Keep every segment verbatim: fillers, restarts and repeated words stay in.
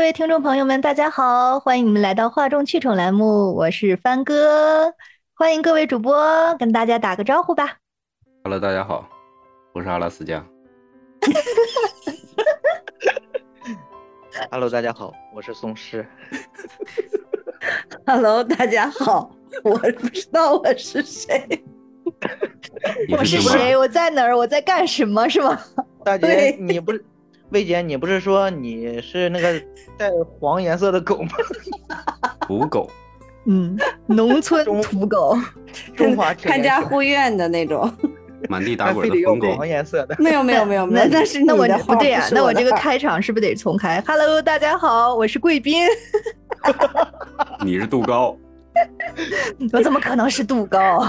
位听众朋友们，大家好，欢迎你们来到哗众取宠栏目，我是帆哥，欢迎各位主播跟大家打个招呼吧。 Hello，大家好，我是阿拉斯加。 Hello，大家好，我是松狮。 Hello，大家好，我不知道我是谁。 我是谁？我在哪儿？我在干什么？是吗？ 大姐，你不是魏姐，你不是说你是那个带黄颜色的狗吗？ 土狗。 嗯，农村土狗， 中华看家护院的那种， 满地打滚的疯狗。 黄颜色的。 没有没有没有没有，那是你那我的不对呀、 啊， 那我这个开场是不是得重开 ？Hello， 大家好，我是贵宾。 你是杜高。 我怎么可能是杜高？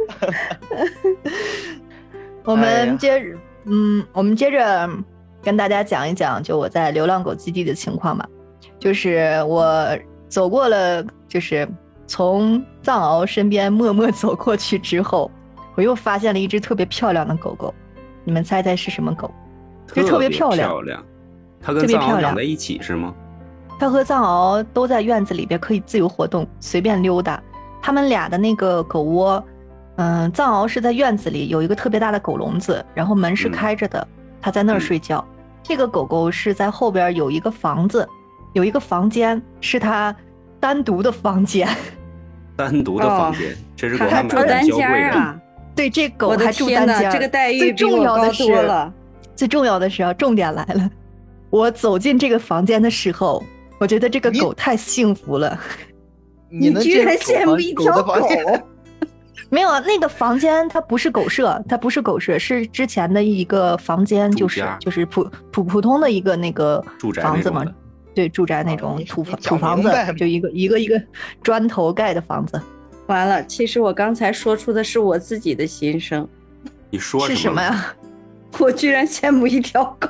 我们接着，嗯，我们接着跟大家讲一讲，就我在流浪狗基地的情况吧。就是我走过了，就是从藏獒身边默默走过去之后，我又发现了一只特别漂亮的狗狗。你们猜猜是什么狗？就特别漂亮。 漂亮。它跟藏獒养在一起是吗？ 它和藏獒都在院子里边可以自由活动，随便溜达。他们俩的那个狗窝，嗯、呃，藏獒是在院子里有一个特别大的狗笼子，然后门是开着的，它、嗯、在那儿睡觉。嗯、这个狗狗是在后边有一个房子，有一个房间是它单独的房间。 单独的房间，哦、这只狗还住单间啊？ 对，这狗还住单间。 这个待遇最重要的是， 了最重要的是啊，重点来了。我走进这个房间的时候，我觉得这个狗太幸福了。 你, 你居然羡慕一条狗？ 没有啊，那个房间它不是狗舍，它不是狗舍，是之前的一个房间，就是就是普普普通的一个那个房子嘛，对，住宅那种土房、哦、土房子，就一个一个一个砖头盖的房子。 完了，其实我刚才说出的是我自己的心声。 你说是什么呀？ 我居然羡慕一条狗。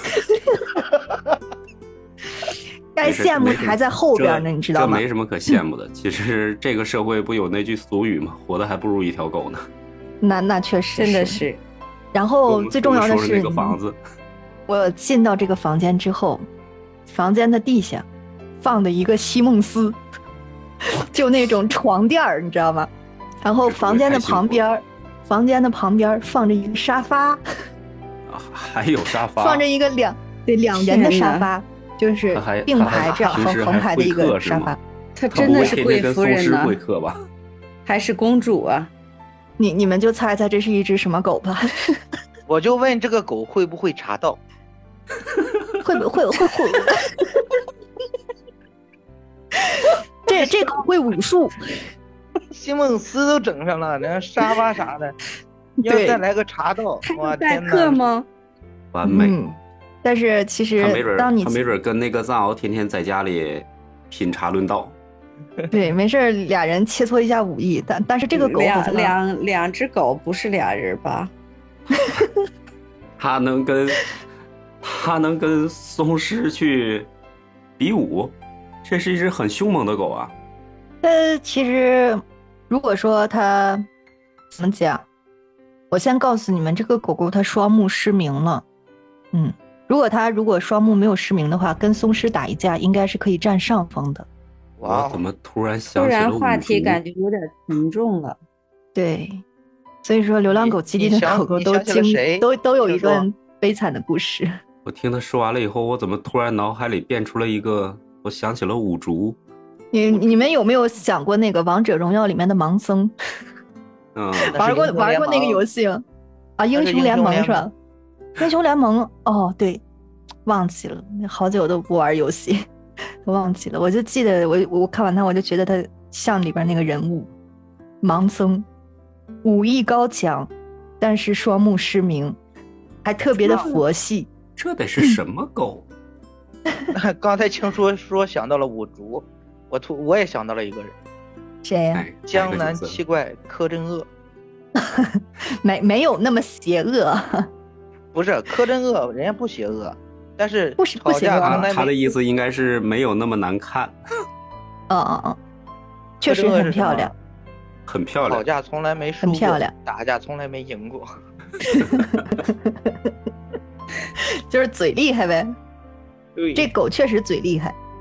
该羡慕还在后边呢，你知道吗？ 这没什么可羡慕的。其实这个社会不有那句俗语吗？活得还不如一条狗呢。 那那确实真的是。 然后最重要的是， 那个房子， 我进到这个房间之后，房间的地下放的一个西梦思，就那种床垫儿，你知道吗？然后房间的旁边，房间的旁边放着一个沙发， 啊，还有沙发， 放着一个两对两人的沙发。就是并排这样横横排的一个沙发， 她真的是贵夫人呢， 会客吧？ 还是公主啊？ 你你们就猜猜这是一只什么狗吧？ 我就问这个狗会不会茶道？ 会不会会会？这这狗会武术。 西梦思都整上了，那沙发啥的，要再来个茶道，哇天哪！ 代课吗？ 完美。 嗯，但是其实当你他没准跟那个藏獒天天在家里品茶论道。 对，没事，俩人切磋一下武艺。但但是这个狗两两两只狗不是俩人吧？ 他能跟他能跟松狮去比武，这是一只很凶猛的狗啊。 呃，其实如果说它怎么讲，我先告诉你们，这个狗狗它双目失明了。嗯。如果他如果双目没有失明的话，跟松狮打一架应该是可以占上风的。 哇，怎么突然想突起了然话题感觉有点沉重了。 对，所以说流浪狗基地的狗狗都经都都有一段悲惨的故事。 我听他说完了以后，我怎么突然脑海里变出了一个，我想起了五竹。 你你们有没有想过那个王者荣耀里面的盲僧？ 嗯， 玩过玩过那个游戏啊？英雄联盟是吧？英雄联盟哦，对，忘记了，好久都不玩游戏，都忘记了。我就记得我我看完它，我就觉得它像里边那个人物，盲僧，武艺高强，但是双目失明，还特别的佛系。 这得是什么狗？ 刚才听说说想到了五竹，我突我也想到了一个人， 谁呀、啊？ 江南七怪柯镇恶。 没没有那么邪恶。 不是柯镇恶，人家不邪恶，但是不是不邪恶。 他的意思应该是没有那么难看。 嗯嗯嗯，确实很漂亮， 很漂亮。 吵架从来没输过， 很漂亮。 打架从来没赢过。 就是嘴厉害呗。 对， 这狗确实嘴厉害。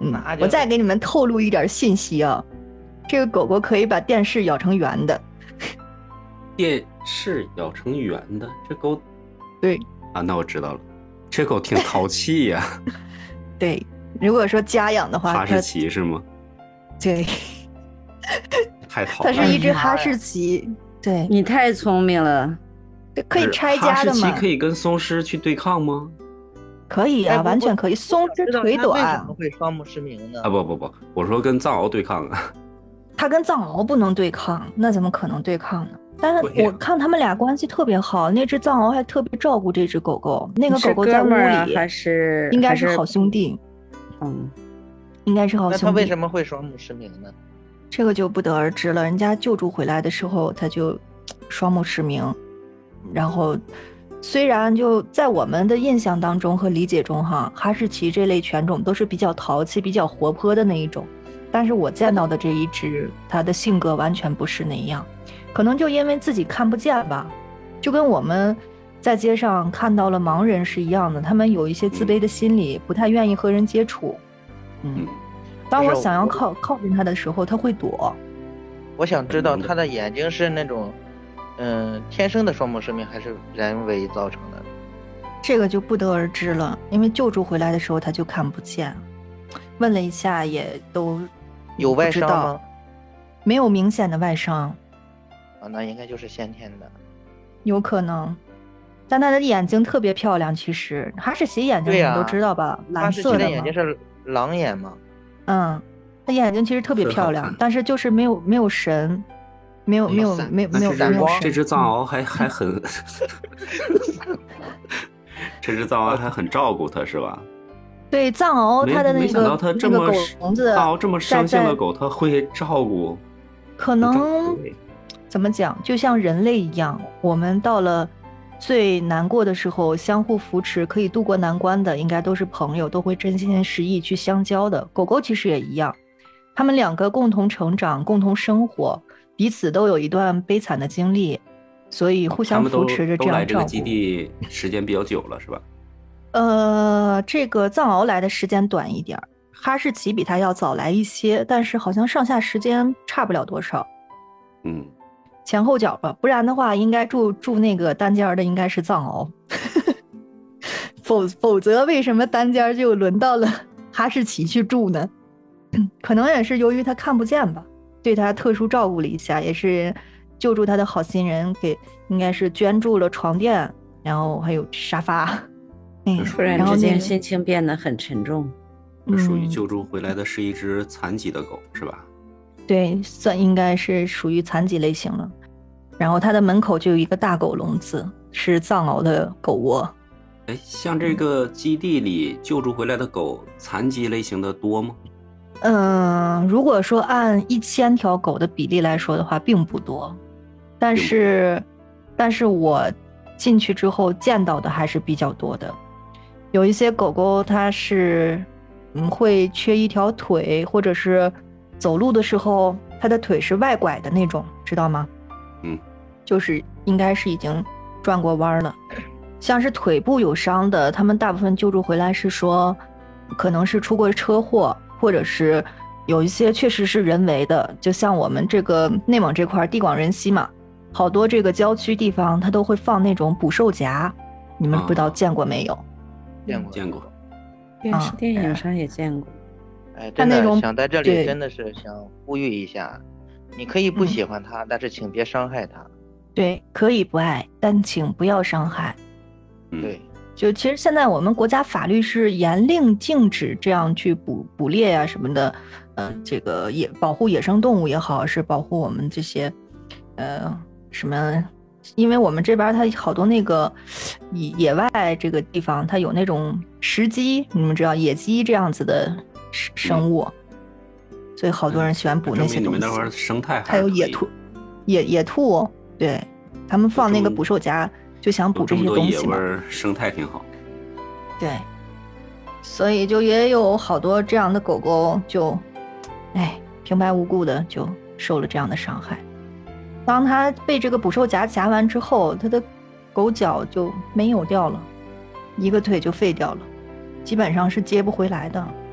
嗯那，就我再给你们透露一点信息啊，这个狗狗可以把电视咬成圆的。 电视咬成圆的，这狗对啊，那我知道了，这狗挺淘气呀、 对，如果说家养的话， 哈士它奇是吗？ 对， 太淘它了。 是一只哈士奇，对， 你太聪明了。 可以拆家的嘛哈士奇？可以跟松狮去对抗吗？ 可以啊， 哎不完全可以。松狮腿知道它为什短么，会双目失明呢？ 啊不不不，我说跟藏獒对抗啊。 它跟藏獒不能对抗，那怎么可能对抗呢？但是对呀我看他们俩关系特别好，那只藏獒还特别照顾这只狗狗，那个是狗狗在屋哥们儿啊里还是还是应该是好兄弟， 嗯， 应该是好那它兄弟。 为什么会双目失明呢？ 这个就不得而知了。人家救助回来的时候，他就双目失明，然后虽然就在我们的印象当中和理解中哈，哈士奇这类犬种都是比较淘气、比较活泼的那一种，但是我见到的这一只，它的性格完全不是那样，可能就因为自己看不见吧，就跟我们在街上看到了盲人是一样的，他们有一些自卑的心理，不太愿意和人接触。嗯嗯， 当我就是我想要靠靠近它的时候，它会躲。 我想知道它的眼睛是那种，嗯、天生的双目失明还是人为造成的？ 这个就不得而知了，因为救助回来的时候他就看不见，问了一下也都有外伤不知道吗？ 没有明显的外伤， 啊，那应该就是先天的。 有可能。但他的眼睛特别漂亮，其实哈士奇眼睛对呀你们都知道吧， 哈蓝士奇的色的嘛眼睛是狼眼嘛？ 嗯，他眼睛其实特别是好漂亮看， 但是就是没有没有神，没有没有闪没有没有那这只没有神。 这只藏獒还还很，这只藏獒还很照顾它是吧？ 对藏獒， 没它的那没想到个它这么那个狗笼子， 藏獒这么生性在的狗，它会照顾。 可能怎么讲，就像人类一样，我们到了最难过的时候，相互扶持，可以度过难关的，应该都是朋友，都会真心实意去相交的。狗狗其实也一样，他们两个共同成长，共同生活，彼此都有一段悲惨的经历，所以互相他们都扶持着， 都这样照来这个基顾。 地时间比较久了是吧？ 呃，这个藏獒来的时间短一点儿，哈士奇比它要早来一些，但是好像上下时间差不了多少。 嗯， 前后脚吧，不然的话，应该住住那个单间儿的应该是藏獒，否否则为什么单间儿就轮到了哈士奇去住呢？可能也是由于他看不见吧，对他特殊照顾了一下，也是救助他的好心人给，应该是捐助了床垫，然后还有沙发，嗯， 突突然之间然后那个心情变得很沉重。 这属于嗯救助回来的是一只残疾的狗是吧？ 对，算应该是属于残疾类型了。然后它的门口就有一个大狗笼子，是藏獒的狗窝。 哎，像这个基地里救助回来的狗，残疾类型的多吗？ 嗯，如果说按一千条狗的比例来说的话，并不多，但是，但是我进去之后见到的还是比较多的。有一些狗狗它是，嗯，会缺一条腿，或者是走路的时候它的腿是外拐的那种，知道吗？ 嗯， 就是应该是已经转过弯了。像是腿部有伤的，他们大部分救助回来是说，可能是出过车祸，或者是有一些确实是人为的，就像我们这个内蒙这块地广人稀嘛，好多这个郊区地方它都会放那种捕兽夹，你们不知道见过没有？ 见过见过。 电视电影上也见过。 哎，真的它那种想在这对里真的是想呼吁一下，你可以不喜欢它，但是请别伤害它。 对，可以不爱，但请不要伤害。 嗯， 对， 就其实现在我们国家法律是严令禁止这样去捕捕猎呀、什么的，呃，这个野保护野生动物也好，是保护我们这些，呃，什么？因为我们这边它好多那个野野外这个地方，它有那种石鸡，你们知道野鸡这样子的生生物，所以好多人喜欢捕那些东西。 证明你们那块儿生态还有是可以野兔，野野兔，对他们放那个这么捕兽夹，就想捕这些有这么多东西嘛。 野味儿，生态挺好。 对，所以就也有好多这样的狗狗就，哎，平白无故的就受了这样的伤害。当它被这个捕兽夹夹完之后，它的狗脚就没有掉了，一个腿就废掉了，基本上是接不回来的。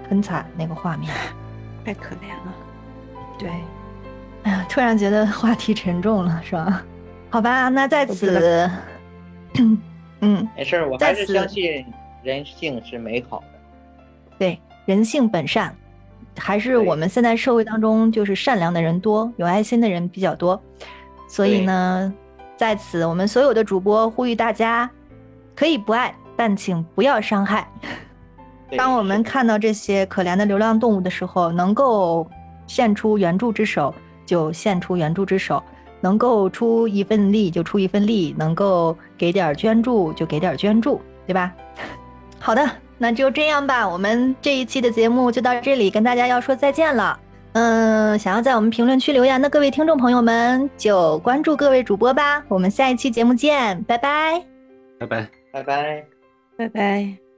很惨那个画面， 太可怜了。 对，哎呀，突然觉得话题沉重了，是吧？好吧，那在此，嗯， 没事，我还是相信人性是美好的。 对，人性本善，还是我们现在社会当中就是善良的人多，有爱心的人比较多，所以呢，在此我们所有的主播呼吁大家，可以不爱，但请不要伤害。当我们看到这些可怜的流浪动物的时候，能够献出援助之手就献出援助之手，能够出一份力就出一份力，能够给点捐助就给点捐助，对吧？好的，那就这样吧，我们这一期的节目就到这里，跟大家要说再见了。嗯，想要在我们评论区留言的各位听众朋友们，就关注各位主播吧。我们下一期节目见，拜拜， 拜拜， 拜拜， 拜拜。